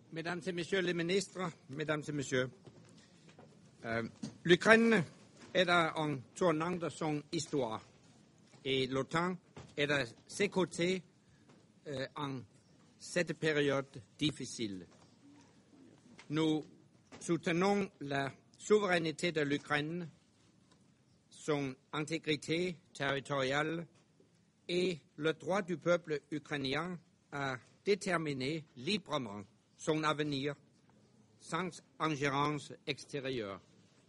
Mesdames et Messieurs les ministres, Mesdames et Messieurs, l'Ukraine est à un tournant de son histoire et l'OTAN est à ses côtés en cette période difficile. Nous soutenons la souveraineté de l'Ukraine, son intégrité territoriale et le droit du peuple ukrainien à déterminer librement son avenir sans ingérence extérieure.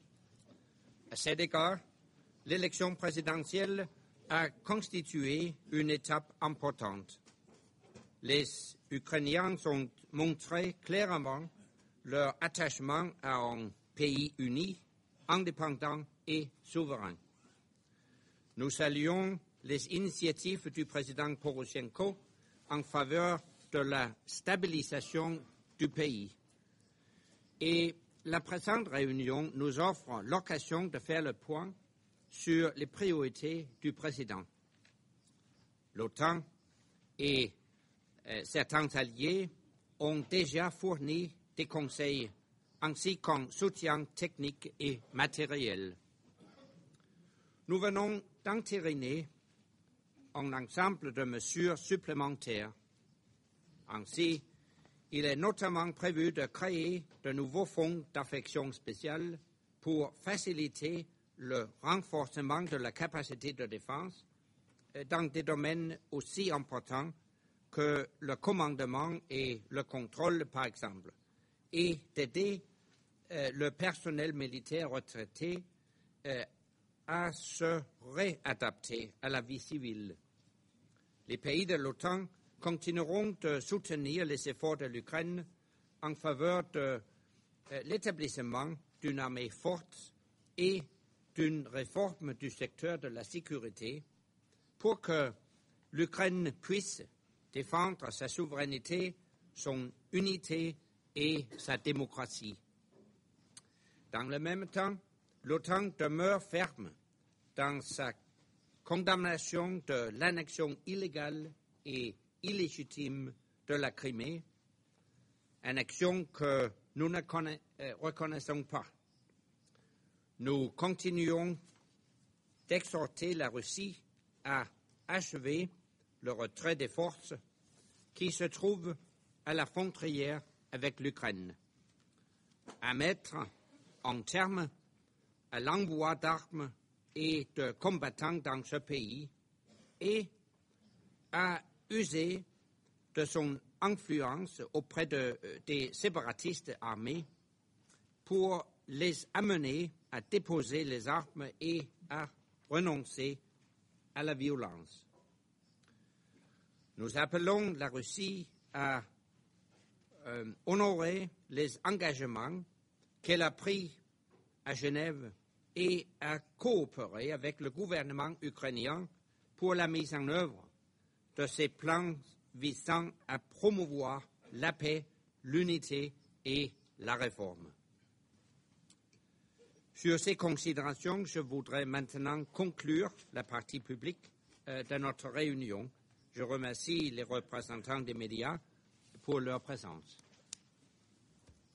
À cet égard, l'élection présidentielle a constitué une étape importante. Les Ukrainiens ont montré clairement leur attachement à un pays uni, indépendant et souverain. Nous saluons les initiatives du président Poroshenko en faveur de la stabilisation du pays. Et la présente réunion nous offre l'occasion de faire le point sur les priorités du président. L'OTAN et certains alliés ont déjà fourni des conseils ainsi qu'un soutien technique et matériel. Nous venons d'entériner un ensemble de mesures supplémentaires. Ainsi, il est notamment prévu de créer de nouveaux fonds d'affection spéciale pour faciliter le renforcement de la capacité de défense dans des domaines aussi importants que le commandement et le contrôle, par exemple, et d'aider le personnel militaire retraité à se réadapter à la vie civile. Les pays de l'OTAN continueront de soutenir les efforts de l'Ukraine en faveur de l'établissement d'une armée forte et d'une réforme du secteur de la sécurité pour que l'Ukraine puisse défendre sa souveraineté, son unité et sa démocratie. Dans le même temps, l'OTAN demeure ferme dans sa condamnation de l'annexion illégale et illégitime de la Crimée, annexion que nous ne reconnaissons pas. Nous continuons d'exhorter la Russie à achever le retrait des forces qui se trouvent à la frontière avec l'Ukraine, à mettre un terme à l'envoi d'armes et de combattants dans ce pays et à user de son influence auprès des séparatistes armés pour les amener à déposer les armes et à renoncer à la violence. Nous appelons la Russie à honorer les engagements qu'elle a pris à Genève et à coopérer avec le gouvernement ukrainien pour la mise en œuvre de ces plans visant à promouvoir la paix, l'unité et la réforme. Sur ces considérations, je voudrais maintenant conclure la partie publique de notre réunion. Je remercie les représentants des médias pour leur présence.